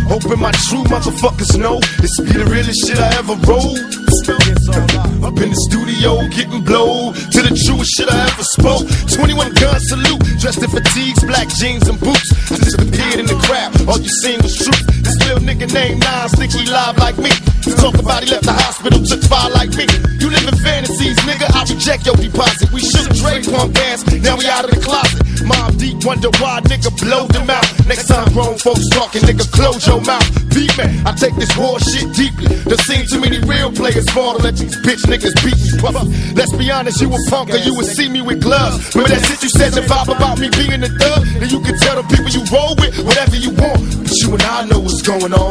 Hoping my true motherfuckers know this be the realest shit I ever wrote. Up in the studio getting blowed to the truest shit I ever spoke. 21 gun salute, dressed in fatigues, black jeans and boots. I disappeared in the crowd, all you seen was truth. This little nigga named Nas think he live like me. He talk about he left the hospital, took fire like me. You live in fantasies, nigga, I reject your deposit. We shook Dre punk ass, now we out of the closet. Mob Deep wonder why nigga blow them out. Next time grown folks talking, nigga close your mouth. Beat me, I take this war shit deeply. There seen too many real players fall to let these bitch niggas beat me. Puff. Let's be honest, you a punk or you would see me with gloves. Remember that shit you said in the vibe about me being a thug? Then you can tell the people you roll with whatever you want. But you and I know what's going on.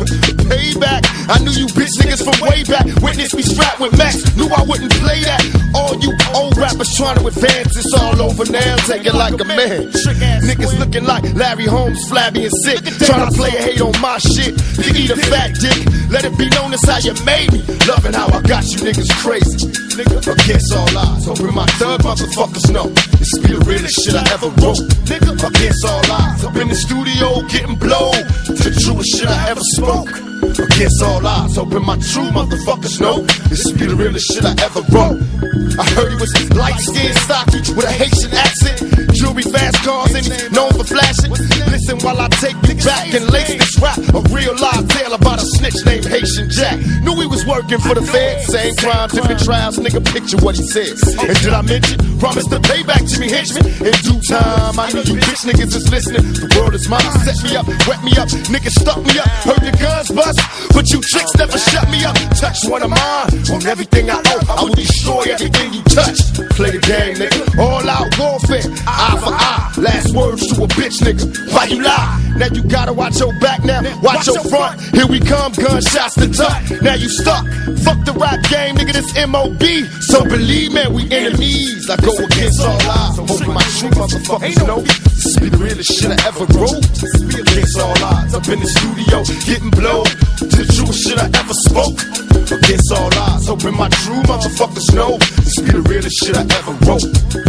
Payback, I knew you bitch niggas from way back. Witness me strapped with Max, knew I wouldn't play that. All you old rappers trying to advance, it's all over now. Take it like a man. Niggas looking like Larry Holmes, flabby and sick. Trying to play a hate on my shit. You eat a fat dick. Let it be known that's how you made me. Loving how I got you niggas crazy. Against all odds, hoping my thug motherfuckers know this be the realest shit I ever wrote. Against all odds, up in the studio getting blowed to the truest shit I ever spoke. Against all odds, hoping my true motherfuckers know this be the realest shit I ever wrote. I heard he was light-skinned, stocky, with a Haitian accent. Jewelry, fast cars, and he's known for flashing. Listen while I take you back and lace this rap. A real live tale about a snitch named Haitian Jack. Knew he was working for the Fed. Same crime, different trials, nigga, picture what he said. And did I mention, promise to pay back Jimmy Henchman? In due time, I know you bitch niggas is listening. The world is mine, set me up, wet me up. Niggas stuck me up, heard the guns bust. But you tricks never shut me up. Touch one of mine, on everything I owe, I will destroy everything you touch. Play the game, nigga, all out warfare. Eye for eye, last words to a bitch, nigga. Why you lie? Now you gotta watch your back now, watch your front. Here we come, gunshots to tuck. Now you stuck, fuck the rap game, nigga, this M.O.B. So believe me, we enemies. I go against all odds, hoping my true motherfuckers know this be the realest shit I ever wrote. Against all odds, up in the studio, getting blowed to the truest shit I ever spoke. Against all odds, hoping my true motherfuckers know this be the realest shit I ever wrote.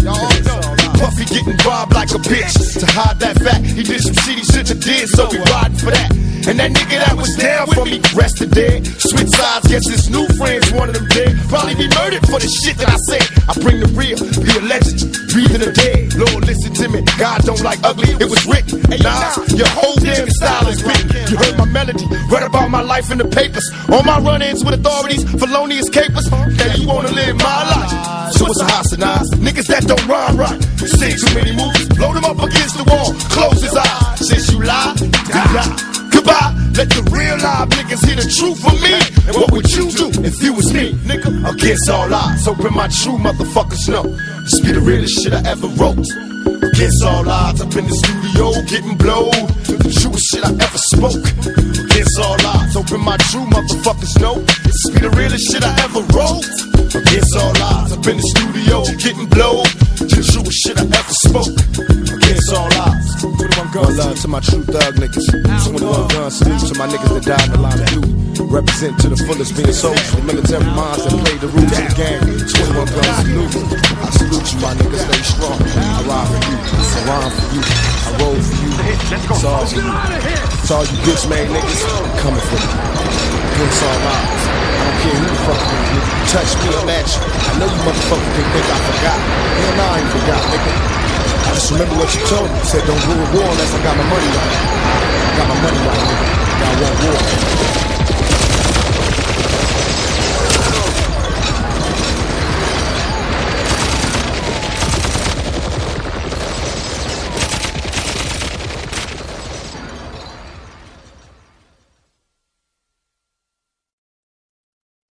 Puffy getting robbed like a bitch. To hide that fact, he did some shit he shouldn't have did, so we riding for that. And that nigga that was down for me rested dead. Switch sides, guess his new friends, one of them dead. Probably be murdered for the shit that I said. I bring the real, be a legend, breathing the dead. Lord, listen to me, God don't like ugly, it was written. Nah, your whole damn style is written. You heard my melody, read about my life in the papers. On my run-ins with authorities, felonious capers. Now you wanna live my life, so it's a hostilize. Niggas that don't rhyme right, you see too many movies, blow them up against the wall, close his eyes. Since you lie, you die. Goodbye, let the real live niggas hear the truth from me. And what would you do if you was me, nigga? Against all odds, hoping my true motherfuckers know this be the realest shit I ever wrote. Against all odds, up in the studio, getting blowed to the truest shit I ever spoke. Against all odds, hoping my true motherfuckers know this be the realest shit I ever wrote. Against all odds, up in the studio, getting blowed to the truest shit I ever spoke. Against all odds. 21 gun love to my true thug niggas. 21 gun salute to my niggas that died in the line of duty. Represent to the fullest being soldiers, the military minds that play the rules of the game. 21 gun salute. I salute you, my niggas, stay strong. I ride for you, I rhyme for you, I roll for you. It's all for you. It's all you bitch made niggas coming for you. Against all odds. I don't care who the fuck you touch me or match you. I know you motherfuckers can think I forgot. Hell nah, I ain't forgot, nigga. I just remember what you told me. You said don't go to war unless I got my money right. I got my money right.